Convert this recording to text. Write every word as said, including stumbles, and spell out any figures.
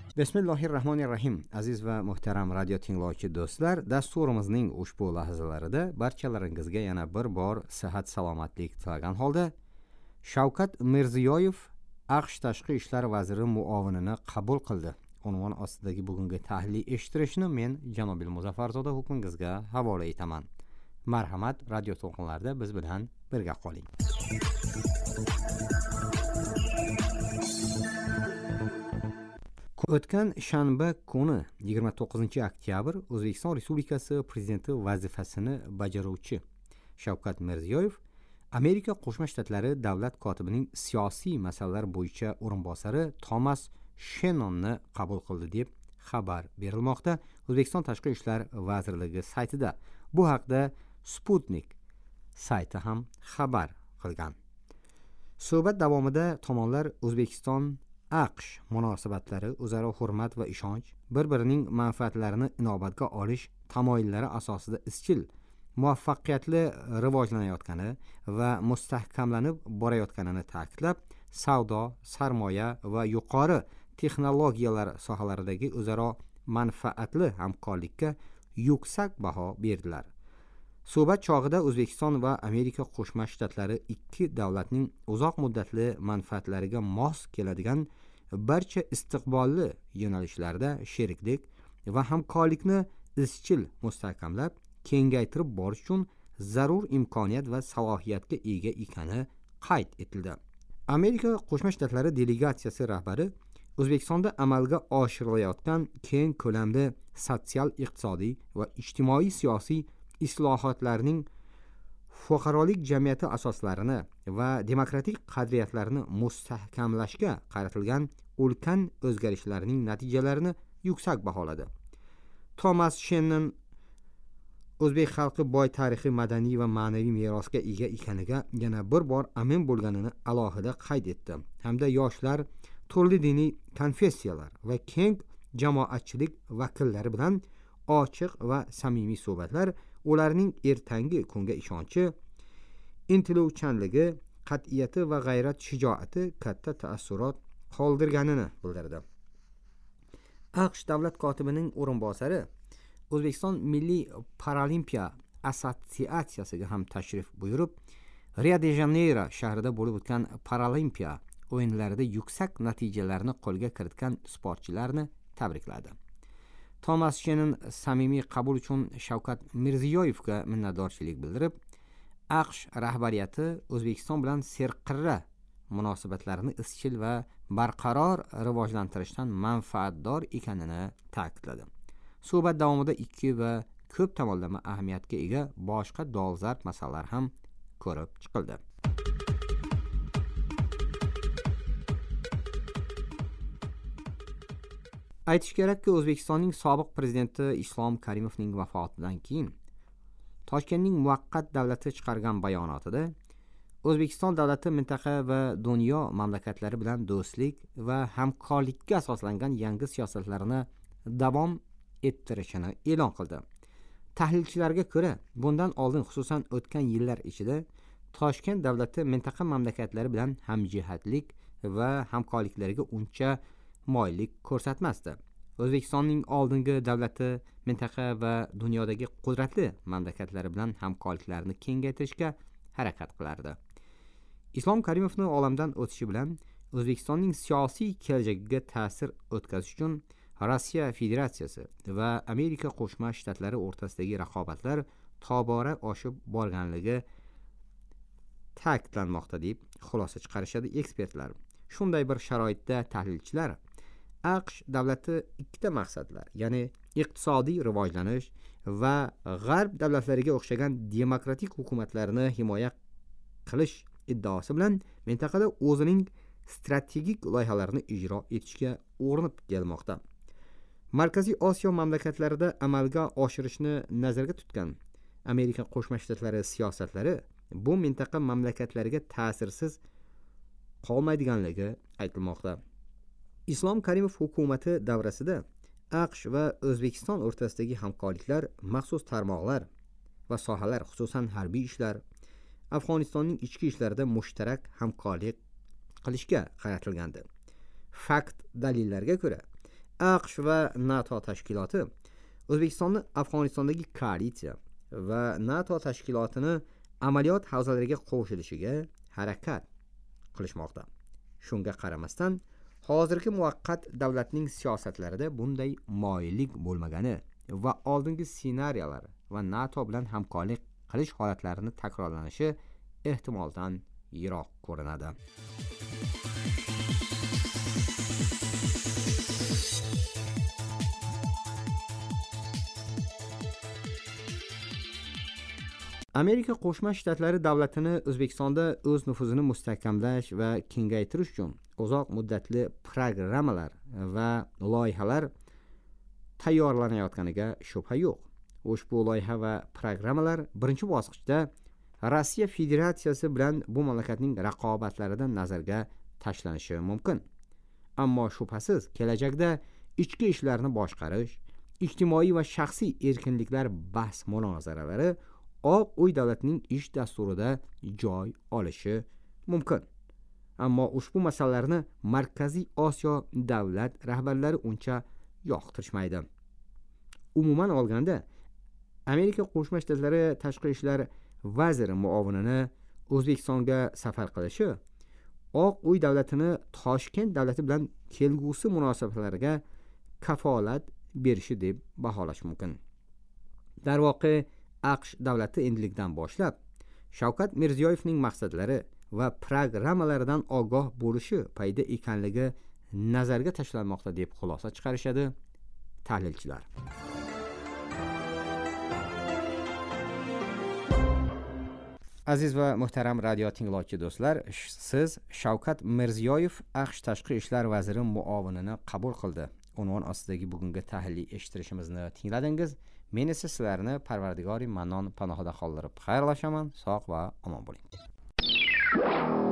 Bismillahirrahmanirrahim. Aziz va muhtaram radio tinglovchi do'stlar, dasturimizning ushbu lahzalarida barchalaringizga yana bir bor sihat salomatlik tilagan holda Shavkat Mirziyoyev AQSh tashqi ishlar vaziri muovinini qabul qildi. Unvon ostidagi bugungi tahlil eshittirishni men Janobil Muzaffarzoda hukmingizga havola etaman. Marhamat, radio to'lqinlarida biz bilan birga qoling. O'tgan shanba kuni yigirma to'qqizinchi oktyabr O'zbekiston Respublikasi prezidenti vazifasini bajaruvchi Shavkat Mirziyoyev Amerika Qo'shma Shtatlari davlat kotibining siyosiy masalalar bo'yicha o'rinbosari Thomas Shannonni qabul qildi deb xabar berilmoqda. O'zbekiston Tashqi ishlar vazirligi saytida bu haqda Sputnik sayti ham xabar qilgan. Suhbat davomida tomonlar O'zbekiston AQSh munosabatlari, o'zaro hurmat va ishonch, bir-birining manfaatlarini inobatga olish tamoyillari asosida izchil, muvaffaqiyatli rivojlanayotgani va mustahkamlanib borayotganini ta'kidlab, savdo, sarmoya va yuqori texnologiyalar sohalaridagi o'zaro manfaatli hamkorlikka yuksak baho berdilar. Suhbat chog'ida O'zbekiston va Amerika Qo'shma Shtatlari ikki davlatning uzoq muddatli manfaatlariga mos keladigan barcha istiqbolli yo'nalishlarda sheriklik va hamkorlikni izchil mustahkamlab, kengaytirib borish uchun zarur imkoniyat va salohiyatga ega ekani qayd etildi. Amerika Qo'shma Shtatlari delegatsiyasi rahbari O'zbekistonda amalga oshirilayotgan keng ko'lamli sotsial-iqtisodiy va ijtimoiy-siyosiy islohotlarning fuqarolik jamiyati asoslarini va demokratik qadriyatlarni mustahkamlashga qaratilgan ulkan o'zgarishlarning natijalarini yuksak baholadi. Thomas Shannon o'zbek xalqi boy tarixiy, madaniy va ma'naviy merosga ega ekaniga yana bir bor amin bo'lganini alohida qayd etdi, hamda yoshlar, turli diniy konfessiyalar va keng jamoatchilik vakillari bilan ochiq va samimiy suhbatlar ularning ertangi kunga ishonchi, intiluvchanligi, qat'iyati va g'ayrat shijoati katta ta'assurot qoldirganini bildirdi. AQSh davlat kotibining o'rinbosari O'zbekiston Milliy Paralimpiya assotsiatsiyasiga ham tashrif buyurib, Rio-de-Janeyro shahrida bo'lib o'tgan Paralimpiya o'yinlarida yuksak natijalarni qo'lga kiritgan sportchilarni tabrikladi. Thomas Shannon samimiy qabul uchun Shavkat Mirziyoyevga minnatdorchilik bildirib, AQSh rahbariyati O'zbekiston bilan serqirra munosabatlarni izchil va barqaror rivojlantirishdan manfaatdor ekanini ta'kidladi. Suhbat davomida ikki va ko'p tomonlama ahamiyatga ega boshqa dolzarb masalalar ham ko'rib chiqildi. Aytish kerakki, O'zbekistonning sobiq prezidenti Islom Karimovning vafotidan keyin Toshkentning muvaqqat davlati chiqargan bayonotida O'zbekiston davlati mintaqa va dunyo mamlakatlari bilan do'stlik va hamkorlikka asoslangan yangi siyosatlarini davom ettirishini e'lon qildi. Tahlilchilarga ko'ra, bundan oldin, xususan o'tgan yillar ichida Toshkent davlati mintaqa mamlakatlari bilan hamjihatlik va hamkorliklarga uncha moyillik ko'rsatmasdi. O'zbekistonning oldingi davlati mintaqa va dunyodagi qudratli mamlakatlari bilan hamkorliklarni kengaytirishga harakat qilardi. Islom Karimovning olamdan o'tishi bilan O'zbekistonning siyosiy kelajagiga ta'sir o'tkazish uchun Rossiya Federatsiyasi va Amerika Qo'shma Shtatlari o'rtasidagi raqobatlar tobora oshib borganligi ta'kidlanmoqda deb xulosa chiqarishadi ekspertlar. Shunday bir sharoitda tahlilchilar AQSh davlati ikkita maqsadlar, ya'ni iqtisodiy rivojlanish va g'arb davlatlariga o'xshagan demokratik hukumatlarni himoya qilish iddaosi bilan mintaqada o'zining strategik loyihalarini ijro etishga urinib kelmoqda. Markaziy Osiyo mamlakatlarida amalga oshirishni nazarda tutgan Amerika Qo'shma Shtatlari siyosatlari bu mintaqa mamlakatlariga ta'sirsiz qolmaydiganligi aytilmoqda. Islom Karimov hukumati davrasida AQSh va O'zbekiston o'rtasidagi hamkorliklar maxsus tarmoqlar va sohalar, xususan harbiy ishlar, Afg'onistonning ichki ishlarida mushtarak hamkorlik qilishga qaratilgandi. Fakt dalillarga ko'ra, aqsh va nato tashkiloti O'zbekistonni Afg'onistondagi koalitsiya va NATO tashkilotini amaliyot havzalariga qo'shilishiga harakat qilishmoqda. Shunga qaramasdan, hozirgi muvaqqat davlatning siyosatlarida bunday moyillik bo'lmagani va oldingi ssenariyalar va NATO bilan hamkorlik qilish holatlarini takrorlanishi ehtimoldan yiroq ko'rinadi. Amerika Qo'shma Shtatlari davlatini O'zbekistonda o'z nufuzini mustahkamlash va kengaytirish uchun uzoq muddatli programmalar va loyihalar tayyorlanayotganiga shubha yo'q. Ushbu loyiha va programmalar birinchi bosqichda Rossiya Federatsiyasi bilan bu mamlakatning raqobatlaridan nazarga tashlanishi mumkin. Ammo shubhasiz kelajakda ichki ishlarni boshqarish, ijtimoiy va shaxsiy erkinliklar bahs munozaralari Oq uy davlatining ish dasturida joy olishi mumkin. Ammo ushbu masalalarni Markaziy Osiyo davlat rahbarlari uncha yoqtirishmaydi. Umuman olganda, Amerika Qo'shma Shtatlari tashqi ishlar vaziri muovinini O'zbekistonga safar qilishi Oq uy davlatini Toshkent davlati bilan kelgusi munosabatlariga kafolat berishi deb baholash mumkin. Darvoqe aqsh davlati endilikdan boshlab Shavkat Mirziyoyevning maqsadlari va programmalaridan ogoh bo'lishi payda ekanligi nazarga tashlanmoqda deb xulosa chiqarishadi tahlilchilar. Aziz va muhtaram radio tinglovchi do'stlar, siz Shavkat Mirziyoyev aqsh tashqi ishlar vaziri muovinini qabul qildi unvon ostidagi bugungi tahliliy eshittirishimizni tingladingiz. Men esa sizlarni Parvardigori Mannon panohida qoldirib xayrlashaman. Sog' va omon bo'ling.